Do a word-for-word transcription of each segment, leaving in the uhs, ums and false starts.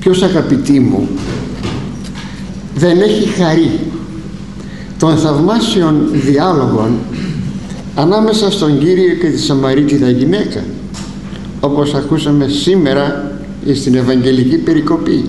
ποιος, αγαπητοί μου, δεν έχει χαρεί των θαυμάσιων διάλογων ανάμεσα στον Κύριο και τη Σαμαρίτιδα γυναίκα, όπως ακούσαμε σήμερα στην Ευαγγελική περικοπή?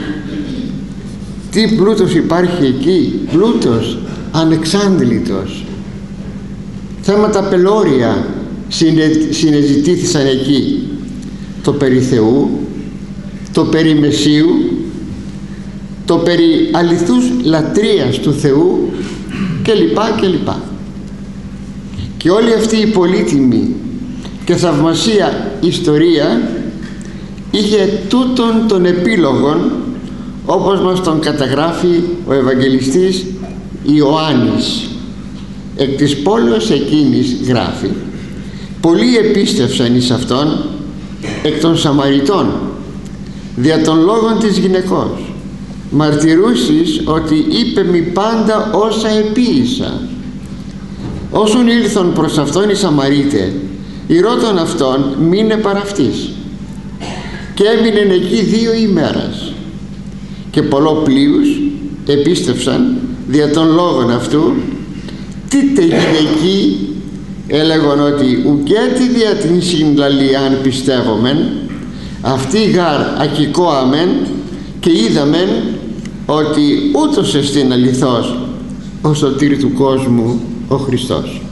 Τι πλούτος υπάρχει εκεί, πλούτος ανεξάντλητος. Θέματα πελώρια συνεζητήθησαν εκεί, το περί Θεού, το περί Μεσσίου, το περί αληθούς λατρείας του Θεού και λοιπά και λοιπά. Και όλη αυτή η πολύτιμη και θαυμασία ιστορία είχε τούτον τον επίλογον, όπως μας τον καταγράφει ο Ευαγγελιστής Ιωάννης. Εκ της πόλεως εκείνης γράφει: πολλοί επίστευσαν εις αυτόν εκ των Σαμαριτών δια των λόγων της γυναικός, μαρτυρούσις ότι είπε μη πάντα όσα επίησα. Όσον ήλθον προς αυτόν οι Σαμαρίτε, ηρώτων αυτόν μείνε παρά αυτής, και έμεινεν εκεί δύο ημέρας. Και πολλό πλείους επίστευσαν δια των λόγων αυτού, τίτε γυναικοί έλεγον ότι ουκέτι δια την συλλαλίαν πιστεύομεν, αυτή γαρ ακικόαμεν, και είδαμεν ότι ούτως εστίν αληθώς ο σωτήρ του κόσμου ο Χριστός.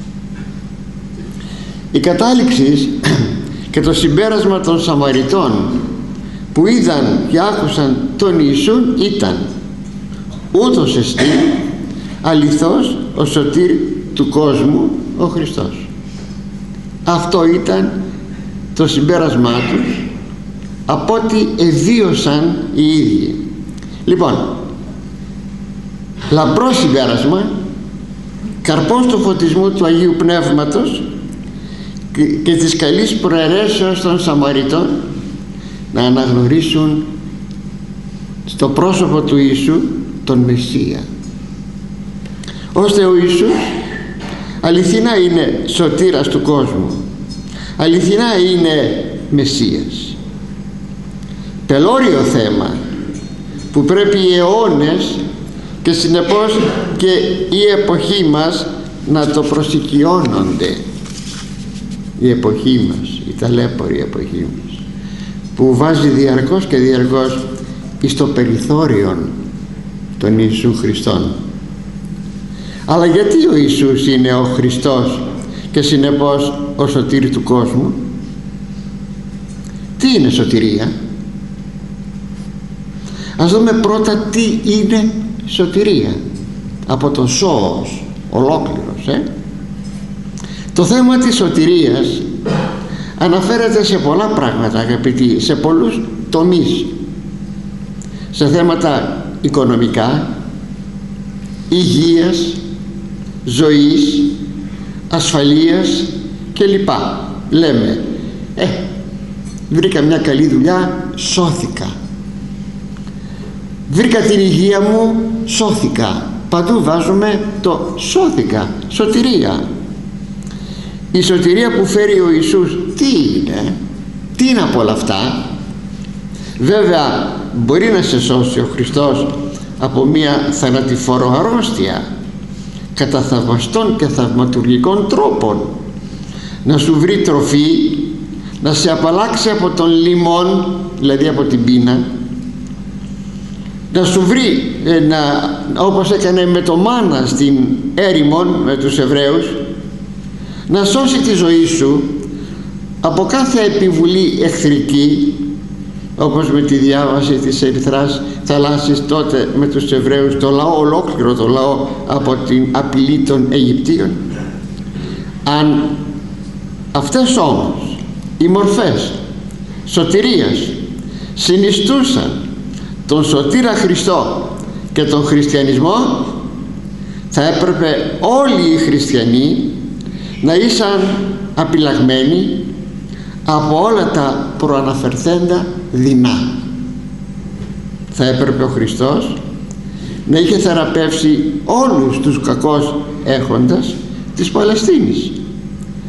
Η κατάληξη και το συμπέρασμα των Σαμαριτών που είδαν και άκουσαν τον Ιησούν ήταν ούτως εστίν αληθώς ο σωτήρ του κόσμου ο Χριστός. Αυτό ήταν το συμπέρασμά τους από ό,τι εβίωσαν οι ίδιοι. Λοιπόν, λαμπρό συμπέρασμα, καρπός του φωτισμού του Αγίου Πνεύματος και, και της καλής προαιρέσεως των Σαμαριτών να αναγνωρίσουν στο πρόσωπο του Ιησού τον Μεσσία, ώστε ο Ιησούς αληθινά είναι σωτήρας του κόσμου, αληθινά είναι Μεσσίας. Πελώριο θέμα που πρέπει οι αιώνες και συνεπώς και η εποχή μας να το προσοικειώνονται. Η εποχή μας, η ταλέπορη εποχή μας, που βάζει διαρκώς και διαρκώς εις το περιθώριο των Ιησού Χριστών. Αλλά γιατί ο Ιησούς είναι ο Χριστός και συνεπώς ο σωτήρ του κόσμου? Τι είναι σωτηρία? Ας δούμε πρώτα τι είναι σωτηρία από το σώος ολόκληρος. ε? Το θέμα της σωτηρίας αναφέρεται σε πολλά πράγματα, αγαπητοί, σε πολλούς τομείς, σε θέματα οικονομικά, υγείας, ζωής, ασφαλείας κλπ. Λέμε, ε, βρήκα μια καλή δουλειά, σώθηκα. Βρήκα την υγεία μου, σώθηκα. Παντού βάζουμε το σώθηκα, σωτηρία. Η σωτηρία που φέρει ο Ιησούς τι είναι? Τι είναι από όλα αυτά? Βέβαια μπορεί να σε σώσει ο Χριστός από μια θανατηφόρο αρρώστια κατά θαυμαστών και θαυματουργικών τρόπων, να σου βρει τροφή, να σε απαλλάξει από τον λιμόν, δηλαδή από την πείνα, να σου βρει ε, να, όπως έκανε με το μάνα στην έρημον με τους Εβραίους, να σώσει τη ζωή σου από κάθε επιβουλή εχθρική, όπως με τη διάβαση της Ερυθράς θαλάσσης τότε με τους Εβραίους, το λαό ολόκληρο, το λαό από την απειλή των Αιγυπτίων. Αν αυτές όμως οι μορφές σωτηρίας συνιστούσαν τον σωτήρα Χριστό και τον χριστιανισμό, θα έπρεπε όλοι οι χριστιανοί να ήσαν απειλαγμένοι από όλα τα προαναφερθέντα δεινά. Θα έπρεπε ο Χριστός να είχε θεραπεύσει όλους τους κακώς έχοντας της Παλαιστίνης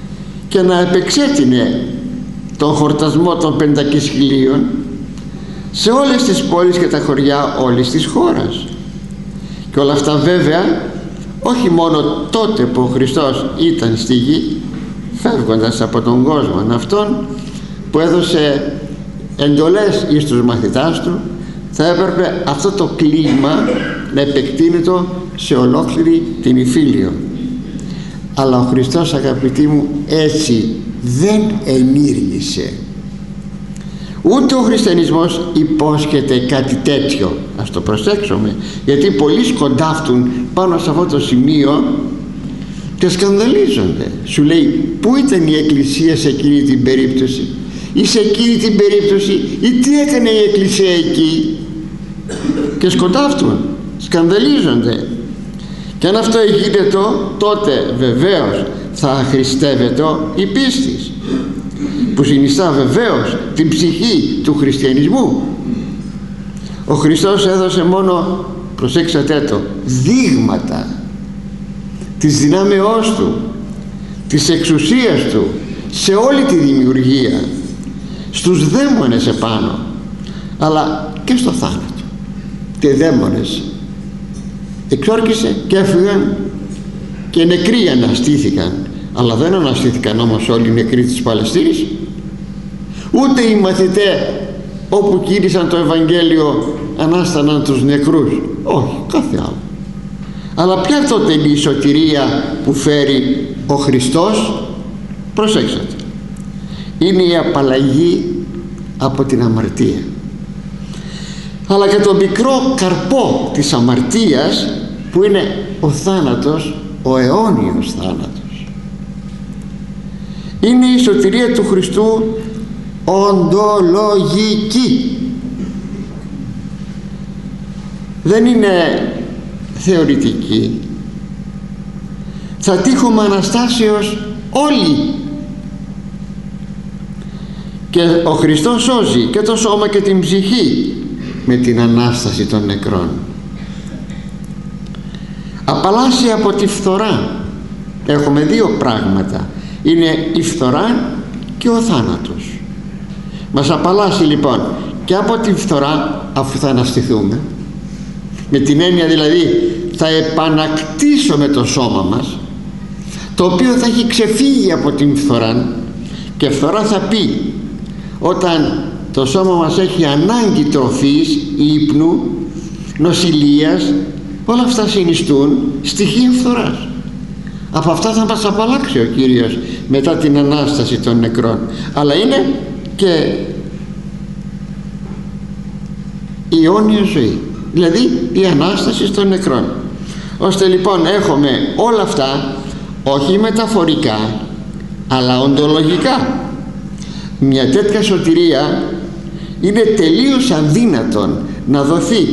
και να επεξέτεινε τον χορτασμό των πεντακισχυλίων, σε όλες τις πόλεις και τα χωριά όλης της χώρας. Και όλα αυτά βέβαια όχι μόνο τότε που ο Χριστός ήταν στη γη, φεύγοντας από τον κόσμο αυτόν που έδωσε εντολές εις τους μαθητάς του, θα έπρεπε αυτό το κλίμα να επεκτείνεται σε ολόκληρη την Ιφίλιο. Αλλά ο Χριστός, αγαπητοί μου, έτσι δεν ενήργησε. Ούτε ο χριστιανισμός υπόσχεται κάτι τέτοιο. Ας το προσέξουμε, γιατί πολλοί σκοντάφτουν πάνω σε αυτό το σημείο και σκανδαλίζονται. Σου λέει, πού ήταν η Εκκλησία σε εκείνη την περίπτωση, ή σε εκείνη την περίπτωση, ή τι έκανε η Εκκλησία εκεί, και σκοντάφτουν, σκανδαλίζονται. Και αν αυτό γίνεται, τότε βεβαίως θα αχρηστεύεται η πίστη, που συνιστά βεβαίως την ψυχή του χριστιανισμού. Ο Χριστός έδωσε μόνο, προσέξατε το, δείγματα της δυνάμεώς του, της εξουσίας του σε όλη τη δημιουργία, στους δαίμονες επάνω, αλλά και στο θάνατο. Και δαίμονες εξόρκησε και έφυγαν, και νεκροί αναστήθηκαν, αλλά δεν αναστήθηκαν όμως όλοι οι νεκροί της Παλαιστίνης, ούτε οι μαθητές όπου κήρυσαν το Ευαγγέλιο ανάσταναν τους νεκρούς, όχι, κάθε άλλο. Αλλά ποια τότε είναι η σωτηρία που φέρει ο Χριστός? Προσέξτε, είναι η απαλλαγή από την αμαρτία, αλλά και το μικρό καρπό της αμαρτίας που είναι ο θάνατος, ο αιώνιος θάνατος. Είναι η σωτηρία του Χριστού οντολογική, δεν είναι θεωρητική. Θα τύχουμε Αναστάσεως όλοι, και ο Χριστός σώζει και το σώμα και την ψυχή με την Ανάσταση των νεκρών. Απαλλάσσει από τη φθορά. Έχουμε δύο πράγματα, είναι η φθορά και ο θάνατος. Μας απαλλάσσει λοιπόν και από τη φθορά, αφού θα αναστηθούμε, με την έννοια δηλαδή θα επανακτήσουμε το σώμα μας, το οποίο θα έχει ξεφύγει από την φθορά. Και φθορά θα πει όταν το σώμα μας έχει ανάγκη τροφής, ύπνου, νοσηλείας, όλα αυτά συνιστούν στοιχεία φθοράς. Από αυτά θα μας απαλλάξει ο Κύριος μετά την Ανάσταση των νεκρών. Αλλά είναι και η αιώνια ζωή, δηλαδή η Ανάσταση των νεκρών. Ώστε λοιπόν έχουμε όλα αυτά όχι μεταφορικά αλλά οντολογικά. Μια τέτοια σωτηρία είναι τελείως αδύνατον να δοθεί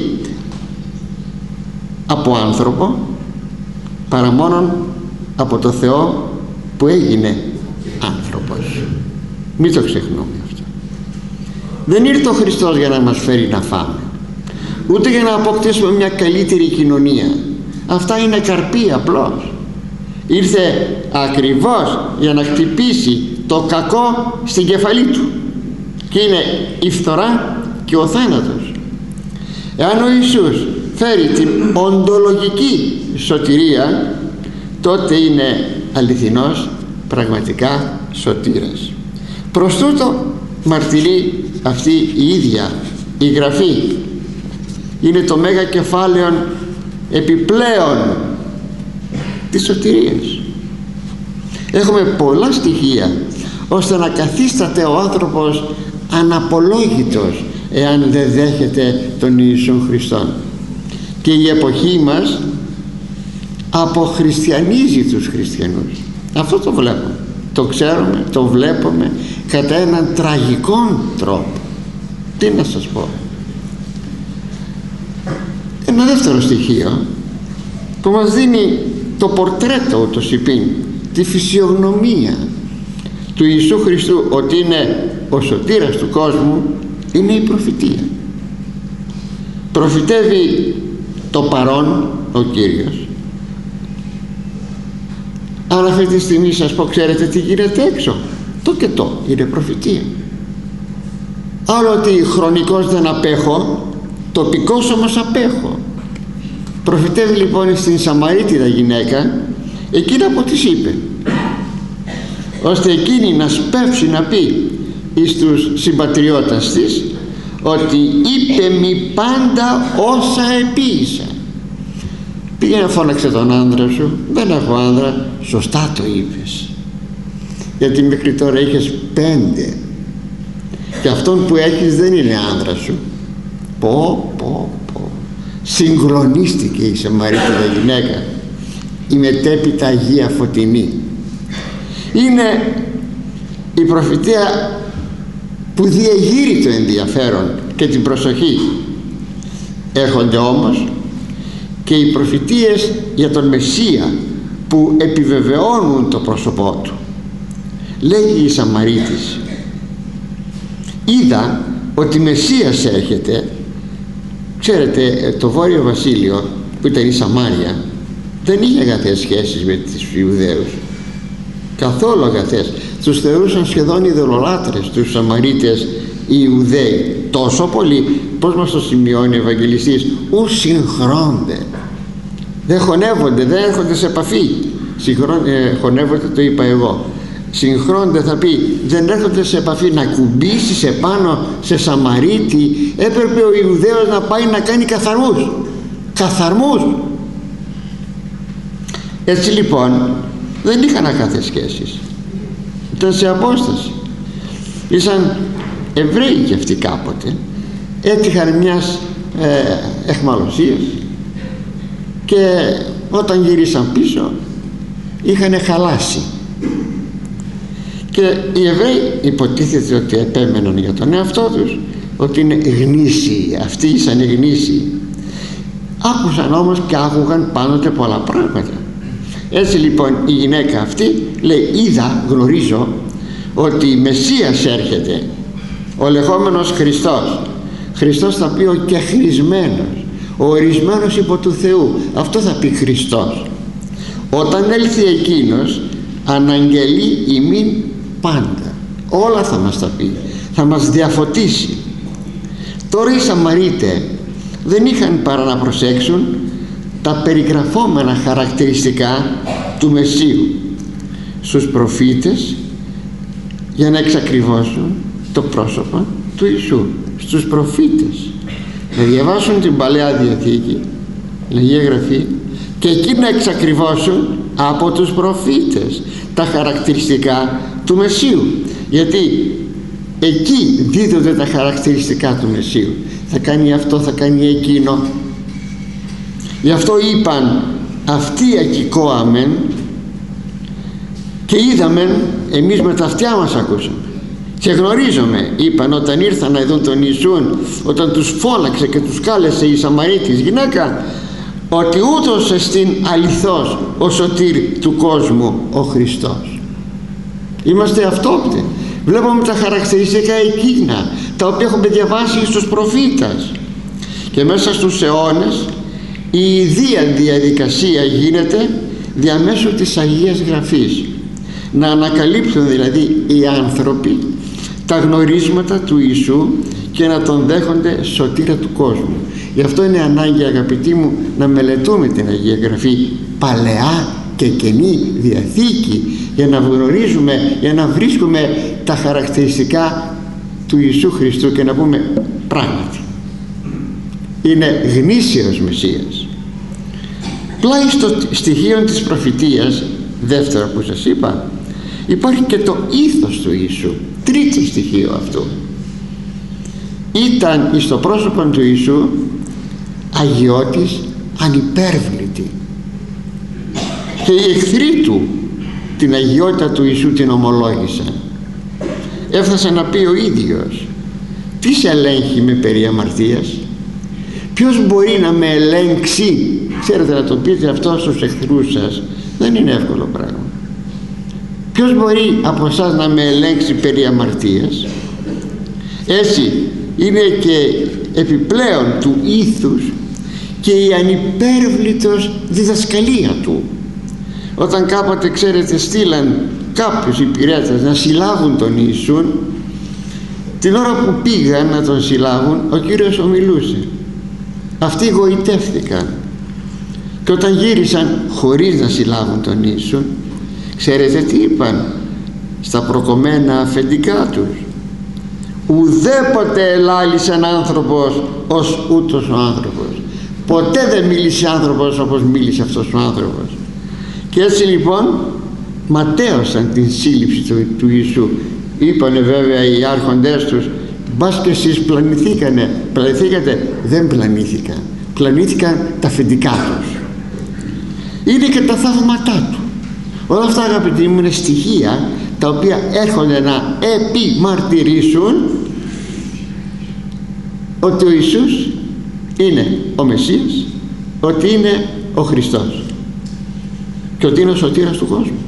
από άνθρωπο παρά μόνον από το Θεό που έγινε άνθρωπος. Μην το ξεχνούμε αυτό. Δεν ήρθε ο Χριστός για να μας φέρει να φάμε, ούτε για να αποκτήσουμε μια καλύτερη κοινωνία. Αυτά είναι καρποί απλώς. Ήρθε ακριβώς για να χτυπήσει το κακό στην κεφαλή του, και είναι η φθορά και ο θάνατος. Εάν ο Ιησούς φέρει την οντολογική σωτηρία, τότε είναι αληθινός πραγματικά σωτήρας. Προς τούτο μαρτυρεί αυτή η ίδια η Γραφή. Είναι το μέγα κεφάλαιο επιπλέον της σωτηρίας. Έχουμε πολλά στοιχεία ώστε να καθίσταται ο άνθρωπος αναπολόγητος εάν δεν δέχεται τον Ιησού Χριστόν. Και η εποχή μας αποχριστιανίζει τους χριστιανούς. Αυτό το βλέπουμε, το ξέρουμε, το βλέπουμε κατά έναν τραγικό τρόπο. Τι να σας πω. Ένα δεύτερο στοιχείο που μας δίνει το πορτρέτο ούτως υπήν, τη φυσιογνωμία του Ιησού Χριστού ότι είναι ο σωτήρας του κόσμου, είναι η προφητεία. Προφητεύει το παρόν ο Κύριος. Αν αυτή τη στιγμή σας πω, ξέρετε τι γίνεται έξω, το και το είναι προφητεία. Άλλο ότι χρονικός δεν απέχω, τοπικός όμως απέχω. Προφητεύει λοιπόν στην Σαμαρίτιδα γυναίκα εκείνα που της είπε, ώστε εκείνη να σπεύσει να πει εις τους συμπατριώτας της ότι είπε μη πάντα όσα επίησα. Πήγαινε φώναξε τον άντρα σου. Δεν έχω άντρα. Σωστά το είπες, γιατί μέχρι τώρα είχες πέντε και αυτόν που έχεις δεν είναι άντρα σου. Πω πω πω. Συγκλονίστηκε η Σαμαρίτιδα γυναίκα, η μετέπειτα Αγία Φωτεινή. Είναι η προφητεία που διεγείρει το ενδιαφέρον και την προσοχή. Έρχονται όμως και οι προφητείες για τον Μεσσία που επιβεβαιώνουν το πρόσωπό του. Λέγει η Σαμαρίτης, είδα ότι Μεσσίας έρχεται. Ξέρετε, το Βόρειο Βασίλειο που ήταν η Σαμάρια δεν είχε αγαθές σχέσεις με τους Ιουδαίους, καθόλου αγαθές. Τους θεωρούσαν σχεδόν ειδωλολάτρες τους Σαμαρίτες οι Ιουδαίοι, τόσο πολύ, πώς μας το σημειώνει ο Ευαγγελιστής, ου συγχρόνται, δεν χωνεύονται, δεν έρχονται σε επαφή. Συγχρόν, ε, χωνεύονται το είπα εγώ, συγχρόνται θα πει, δεν έρχονται σε επαφή. Να κουμπίσεις επάνω σε Σαμαρίτη, έπρεπε ο Ιουδαίος να πάει να κάνει καθαρμούς καθαρμούς έτσι λοιπόν δεν είχαν αγαθές σχέσεις, ήταν σε απόσταση. Ήσαν Εβραίοι και αυτοί κάποτε, έτυχαν μιας ε, εχμαλωσίας και όταν γυρίσαν πίσω είχαν χαλάσει. Και οι Εβραίοι υποτίθεται ότι επέμεναν για τον εαυτό τους ότι είναι γνήσιοι, αυτοί ήσαν γνήσιοι. Άκουσαν όμως και άκουγαν πάντοτε πολλά πράγματα. Έτσι λοιπόν η γυναίκα αυτή λέει, είδα, γνωρίζω ότι Μεσσίας έρχεται, ο λεγόμενος Χριστός. Χριστός θα πει ο κεχρισμένος, ο ορισμένος υπό του Θεού, αυτό θα πει Χριστός. Όταν έλθει εκείνος αναγγελεί ημίν πάντα, όλα θα μας τα πει, θα μας διαφωτίσει. Τώρα οι Σαμαρίτες δεν είχαν παρά να προσέξουν τα περιγραφόμενα χαρακτηριστικά του Μεσσίου στους προφήτες για να εξακριβώσουν το πρόσωπο του Ιησού. Στους προφήτες να διαβάσουν την Παλαιά Διαθήκη, Αγία Γραφή, και εκεί να εξακριβώσουν από τους προφήτες τα χαρακτηριστικά του Μεσσίου, γιατί εκεί δίδονται τα χαρακτηριστικά του Μεσσίου. Θα κάνει αυτό, θα κάνει εκείνο. Γι' αυτό είπαν αυτοί ακηκόαμεν και είδαμεν, εμείς με τα αυτιά μας ακούσαμε και γνωρίζομαι, είπαν όταν ήρθαν να δουν τον Ιησούν, όταν τους φώναξε και τους κάλεσε η Σαμαρίτης γυναίκα, ότι ούτως εστίν αληθώς ο σωτήρ του κόσμου ο Χριστός. Είμαστε αυτόπτοι, βλέπουμε τα χαρακτηριστικά εκείνα τα οποία έχουμε διαβάσει στους προφήτες, και μέσα στους αιώνες η ιδία διαδικασία γίνεται διαμέσου της Αγίας Γραφής, να ανακαλύπτουν δηλαδή οι άνθρωποι τα γνωρίσματα του Ιησού και να τον δέχονται σωτήρα του κόσμου. Γι' αυτό είναι ανάγκη, αγαπητοί μου, να μελετούμε την Αγία Γραφή, Παλαιά και Καινή Διαθήκη, για να γνωρίζουμε, για να βρίσκουμε τα χαρακτηριστικά του Ιησού Χριστού και να πούμε πράγματι είναι γνήσιος Μεσσίας. Πλάι στο στοιχείο της προφητείας, δεύτερο που σας είπα, υπάρχει και το ήθος του Ιησού, τρίτο στοιχείο αυτού. Ήταν εις το πρόσωπο του Ιησού αγιώτης ανυπέρβλητη, και οι εχθροί του την αγιότητα του Ιησού την ομολόγησαν. Έφτασε να πει ο ίδιος, τι σε ελέγχει με περί αμαρτίας? Ποιος μπορεί να με ελέγξει? Ξέρετε, να το πείτε αυτό στους εχθρούς σας δεν είναι εύκολο πράγμα. Ποιος μπορεί από εσάς να με ελέγξει περί αμαρτίας? Έτσι είναι και επιπλέον του ήθους και η ανυπέρβλητος διδασκαλία του. Όταν κάποτε, ξέρετε, στείλαν κάποιους υπηρέτες να συλλάβουν τον Ιησούν, Την ώρα που πήγαν να τον συλλάβουν, ο Κύριος ομιλούσε. Αυτοί γοητεύτηκαν και όταν γύρισαν χωρίς να συλλάβουν τον Ιησού, ξέρετε τι είπαν στα προκομμένα αφεντικά τους? Ουδέποτε ελάλησε ένα άνθρωπος ως ούτως ο άνθρωπος. Ποτέ δεν μίλησε άνθρωπος όπως μίλησε αυτός ο άνθρωπος. Και έτσι λοιπόν ματαίωσαν την σύλληψη του, του Ιησού. Είπανε βέβαια οι άρχοντές τους, μπας και εσείς πλανηθήκανε. Πλανηθήκατε? Δεν πλανήθηκαν. Πλανήθηκαν τα αφεντικά τους. Είναι και τα θαύματά του. Όλα αυτά, αγαπητοί μου, είναι στοιχεία τα οποία έρχονται να επιμαρτυρήσουν ότι ο Ιησούς είναι ο Μεσσίας, ότι είναι ο Χριστός και ότι είναι ο σωτήρας του κόσμου.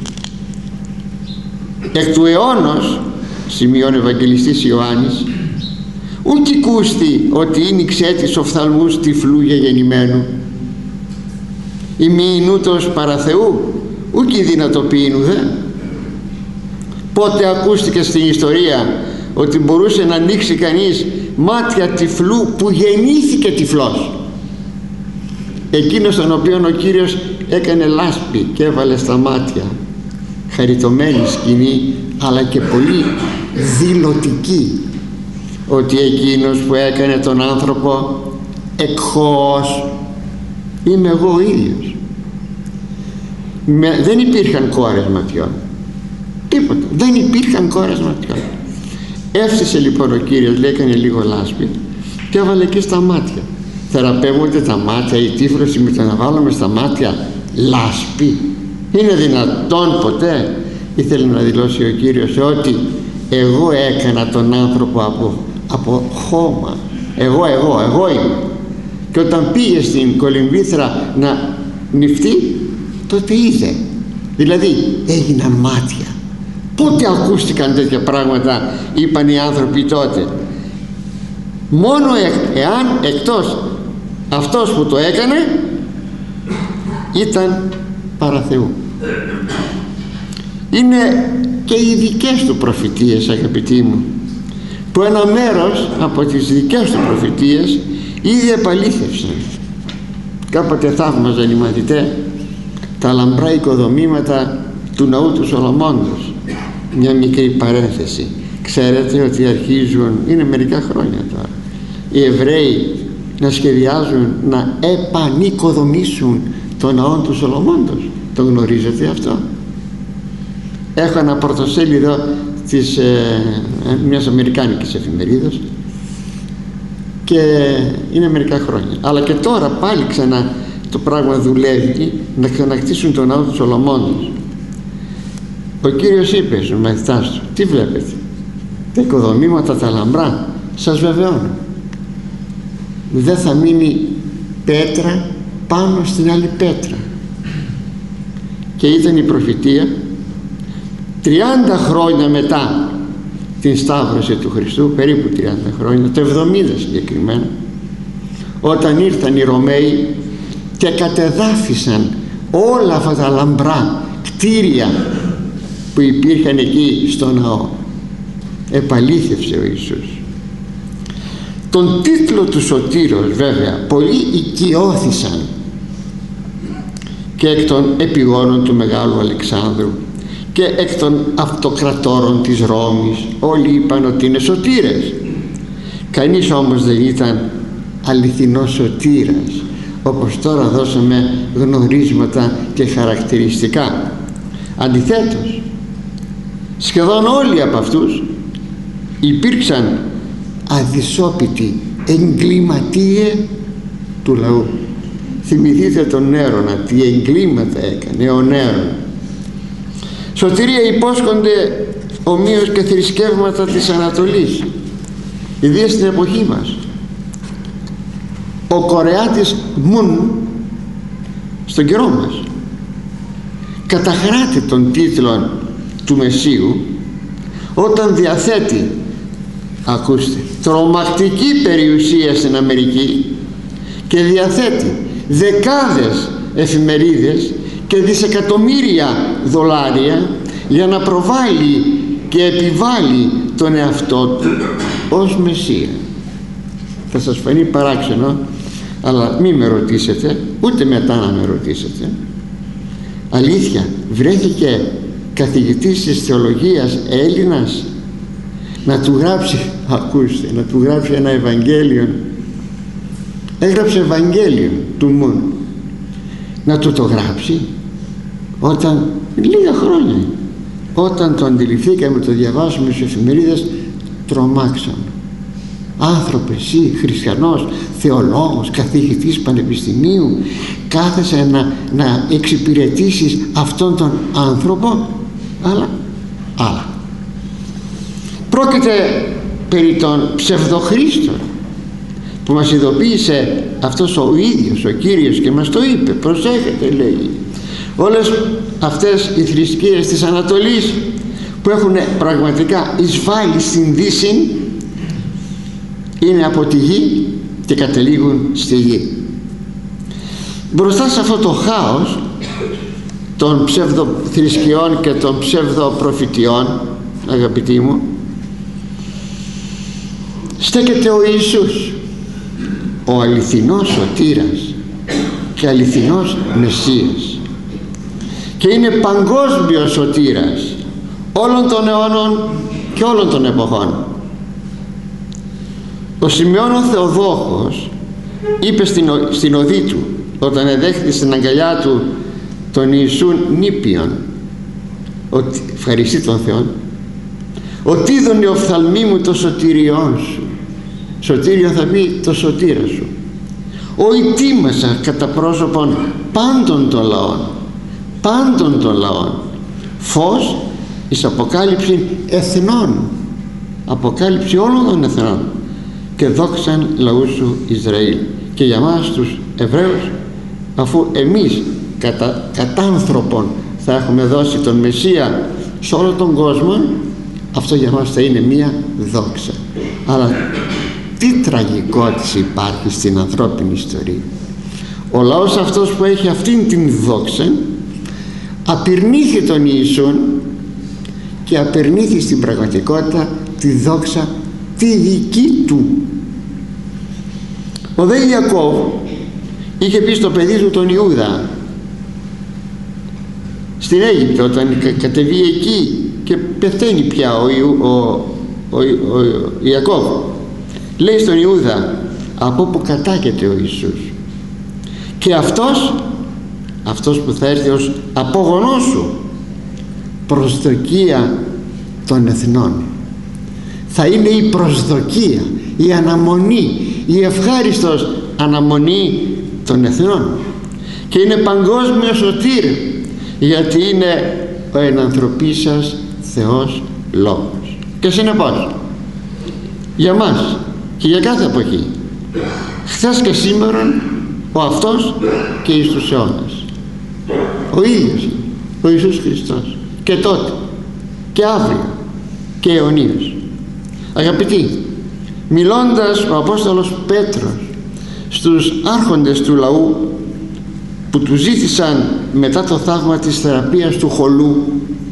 Εκ του αιώνος, σημειώνει ο Ευαγγελιστής Ιωάννης, ουκ οικούστη ότι είναι ξέτης οφθαλμούς τυφλού γεγεννημένου, ή μη νούτος παρά Θεού, ουκ η δυνατοποιήνου δε. Πότε ακούστηκε στην ιστορία ότι μπορούσε να ανοίξει κανείς μάτια τυφλού που γεννήθηκε τυφλός? Εκείνος τον οποίον ο Κύριος έκανε λάσπη και έβαλε στα μάτια, χαριτωμένη σκηνή αλλά και πολύ δηλωτική, ότι εκείνος που έκανε τον άνθρωπο εκχώς, είμαι εγώ ο ίδιος. Με, δεν υπήρχαν κόρες ματιών, τίποτα, δεν υπήρχαν κόρες ματιών. Έφτιασε λοιπόν ο Κύριος, λέει, έκανε λίγο λάσπη και έβαλε και στα μάτια. Θεραπεύονται τα μάτια, η τύφλωση με το να βάλουμε στα μάτια λάσπη? Είναι δυνατόν ποτέ? Ήθελε να δηλώσει ο Κύριος ότι εγώ έκανα τον άνθρωπο από, από χώμα. Εγώ, εγώ, εγώ είμαι. Και όταν πήγε στην κολυμβήθρα να νυφτεί, τότε είδε. Δηλαδή έγιναν μάτια. Πότε ακούστηκαν τέτοια πράγματα? Είπαν οι άνθρωποι τότε. Μόνο ε, εάν εκτός αυτός που το έκανε ήταν παρά Θεού. Είναι και οι δικές του προφητείες, αγαπητοί μου, που ένα μέρος από τις δικές του προφητείες ήδη επαλήθευσαν. Κάποτε θαύμαζαν οι μαθητές τα λαμπρά οικοδομήματα του ναού του Σολομώντος. Μια μικρή παρένθεση, ξέρετε ότι αρχίζουν, είναι μερικά χρόνια τώρα, οι Εβραίοι να σχεδιάζουν να επανοικοδομήσουν το ναό του Σολομώντος. Το γνωρίζετε αυτό? Έχω ένα πρωτοσέλιδο της ε, μιας αμερικάνικης εφημερίδας και είναι μερικά χρόνια, αλλά και τώρα πάλι ξανά το πράγμα δουλεύει να ξανακτήσουν το ναό του Σολομώντος. Ο Κύριος είπε στους μαθητάς του, τι βλέπετε? Τα οικοδομήματα τα λαμπρά? Σας βεβαιώνω, δεν θα μείνει πέτρα πάνω στην άλλη πέτρα. Και ήταν η προφητεία τριάντα χρόνια μετά την Σταύρωση του Χριστού, περίπου τριάντα χρόνια, το εβδομήντα συγκεκριμένα, όταν ήρθαν οι Ρωμαίοι και κατεδάφισαν όλα αυτά τα λαμπρά κτίρια που υπήρχαν εκεί στο ναό. Επαλήθευσε ο Ιησούς. Τον τίτλο του Σωτήρος βέβαια πολλοί οικειώθησαν και εκ των επιγόνων του Μεγάλου Αλεξάνδρου και εκ των αυτοκρατόρων της Ρώμης. Όλοι είπαν ότι είναι σωτήρες. Κανείς όμως δεν ήταν αληθινός σωτήρας, όπως τώρα δώσαμε γνωρίσματα και χαρακτηριστικά. Αντιθέτως, σχεδόν όλοι από αυτούς υπήρξαν αδυσόπιτοι εγκληματίες του λαού. Θυμηθείτε τον Νέρονα, τι εγκλήματα έκανε ο Νέρονα. Σωτηρία υπόσχονται ομοίως και θρησκεύματα της Ανατολής, ιδίως στην εποχή μας. Ο Κορεάτης Μουν στον καιρό μας καταχράτη των τίτλων του Μεσσίου όταν διαθέτει, ακούστε, τρομακτική περιουσία στην Αμερική και διαθέτει δεκάδες εφημερίδες και δισεκατομμύρια δολάρια για να προβάλλει και επιβάλλει τον εαυτό του ως Μεσσία. Θα σας φανεί παράξενο, αλλά μη με ρωτήσετε, ούτε μετά να με ρωτήσετε. Αλήθεια, βρέθηκε καθηγητής της θεολογίας Έλληνας να του γράψει, ακούστε, να του γράψει ένα Ευαγγέλιο? Έγραψε Ευαγγέλιο του Μουν, να του το γράψει όταν, λίγα χρόνια, όταν το αντιληφθήκαμε, το διαβάσουμε στις εφημερίδες, τρομάξαμε. Άνθρωπε, εσύ χριστιανός, θεολόγος, καθηγητής πανεπιστημίου, κάθεσαι να, να εξυπηρετήσεις αυτόν τον άνθρωπο? Αλλά, αλλά πρόκειται περί των ψευδοχρήστων που μας ειδοποίησε αυτός ο ίδιος ο Κύριος και μας το είπε. Προσέχετε, λέει, όλες αυτές οι θρησκείες της Ανατολής που έχουν πραγματικά εισβάλει στην Δύση είναι από τη γη και καταλήγουν στη γη. Μπροστά σε αυτό το χάος των ψευδοθρησκειών και των ψευδοπροφητιών, αγαπητοί μου, στέκεται ο Ιησούς, ο αληθινός σωτήρας και αληθινός Μεσσίας, και είναι παγκόσμιος σωτήρας όλων των αιώνων και όλων των εποχών. Ο Σιμεών ο Θεοδόχος είπε στην, στην οδή του, όταν εδέχθη στην αγκαλιά του τον Ιησούν νήπιον, ότι ευχαριστεί τον Θεό, ότι είδον η οφθαλμή μου το σωτήριόν σου. Σωτήριο θα πει το σωτήρα σου. Ο ετοίμασα κατά πρόσωπον πάντων των λαών, πάντων των λαών, φως εις αποκάλυψη εθνών, αποκάλυψη όλων των εθνών, και δόξαν λαού σου Ισραήλ. Και για μας τους Εβραίους, αφού εμείς κατά, κατά άνθρωπον θα έχουμε δώσει τον Μεσσία σε όλο τον κόσμο, αυτό για μας θα είναι μία δόξα. Αλλά τι τραγικότηση υπάρχει στην ανθρώπινη ιστορία. Ο λαός αυτός που έχει αυτήν την δόξα απειρνήθη τον Ιησούν και απερνήθη στην πραγματικότητα τη δόξα τη δική του. Ο δε Ιακώβ είχε πει στο παιδί του τον Ιούδα στην Αίγυπτο, όταν κατεβεί εκεί και πεθαίνει πια ο, ο, ο, ο, ο Ιακώβ, λέει στον Ιούδα, από που κατάγεται ο Ιησούς, και αυτός αυτός που θα έρθει ως απόγονός σου, προσδοκία των εθνών, θα είναι η προσδοκία, η αναμονή, η ευχάριστος αναμονή των εθνών, και είναι παγκόσμιο σωτήρ, γιατί είναι ο ενανθρωπής σας Θεός Λόγος. Και συνεπώς για μας και για κάθε εποχή, χθες και σήμερον, ο αυτός και εις τους αιώνας, ο ίδιος ο Ιησούς Χριστός, και τότε και αύριο και αιωνίως. Αγαπητοί, μιλώντας ο Απόστολος Πέτρος στους άρχοντες του λαού που του ζήτησαν μετά το θαύμα της θεραπείας του χολού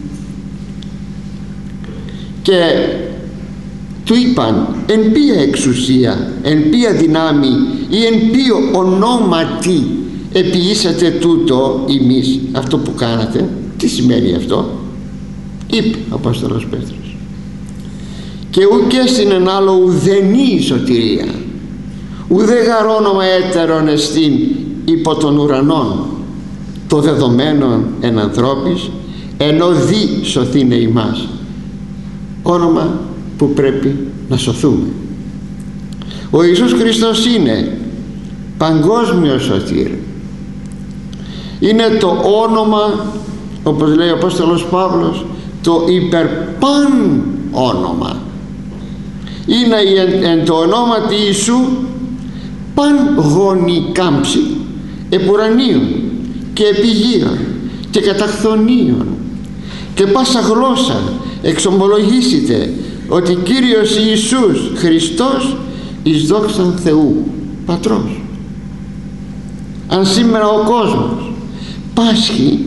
και του είπαν, εν ποια εξουσία, εν ποια δυνάμει ή εν ποιο ονόματι επιήσατε τούτο εμείς, αυτό που κάνατε? Τι σημαίνει αυτό? Είπε ο Απόστολος Πέτρος, και ουκ έστεινεν άλλο ουδενή σωτηρία, ουδέ γαρόνομα έτερον εστίν υπό των ουρανών, το δεδομένον εν ανθρώπης, ενώ δι σωθήνε ημάς. Όνομα που πρέπει να σωθούμε. Ο Ιησούς Χριστός είναι παγκόσμιο σωτήρ. Είναι το όνομα, όπως λέει ο Απόστολος Παύλος, το υπερπαν όνομα. Είναι εν, εν το ονόματι Ιησού παν γόνη κάμψη επουρανίων και επιγείων και καταχθονίων, και πάσα γλώσσα εξομολογήσετε ότι Κύριος Ιησούς Χριστός εις δόξαν Θεού Πατρός. Αν σήμερα ο κόσμος πάσχει,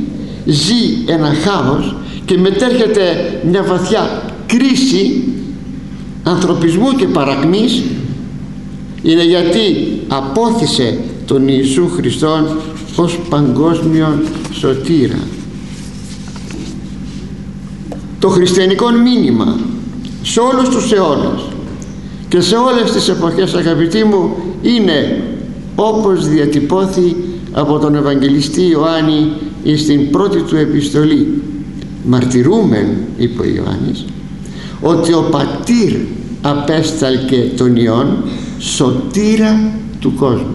ζει ένα χάος και μετέρχεται μια βαθιά κρίση, ανθρωπισμού και παρακμής, είναι γιατί απόθυσε τον Ιησού Χριστόν ως παγκόσμιον σωτήρα. Το χριστιανικό μήνυμα σε όλους τους αιώνες και σε όλες τις εποχές, αγαπητοί μου, είναι όπως διατυπώθη από τον Ευαγγελιστή Ιωάννη στην πρώτη του επιστολή. Μαρτυρούμεν, είπε ο Ιωάννης, ότι ο Πατήρ απέσταλκε τον Υιόν σωτήρα του κόσμου.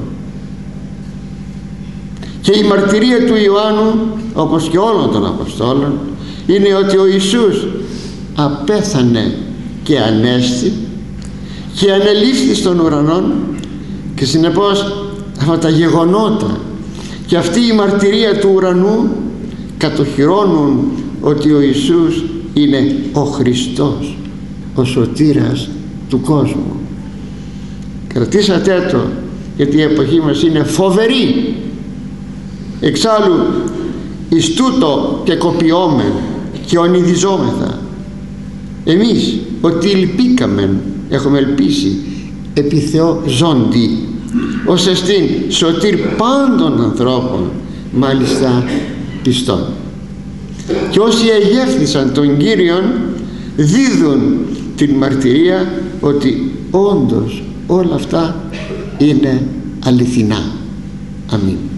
Και η μαρτυρία του Ιωάννου, όπως και όλων των Αποστόλων, είναι ότι ο Ιησούς απέθανε και ανέστη και ανελήφθη στον ουρανόν, και συνεπώς αυτά τα γεγονότα και αυτή η μαρτυρία του ουρανού κατοχυρώνουν ότι ο Ιησούς είναι ο Χριστός, ο σωτήρας του κόσμου. Κρατήσατε το, γιατί η εποχή μας είναι φοβερή. Εξάλλου εις τούτο και κοπιόμεν και ονειδιζόμεθα εμείς, ότι ελπίκαμεν, έχουμε ελπίσει επί Θεό ζώντι, ως εστίν σωτήρ πάντων ανθρώπων, μάλιστα πιστών. Και όσοι εγεύθησαν τον Κύριον δίδουν την μαρτυρία ότι όντως όλα αυτά είναι αληθινά. Αμήν.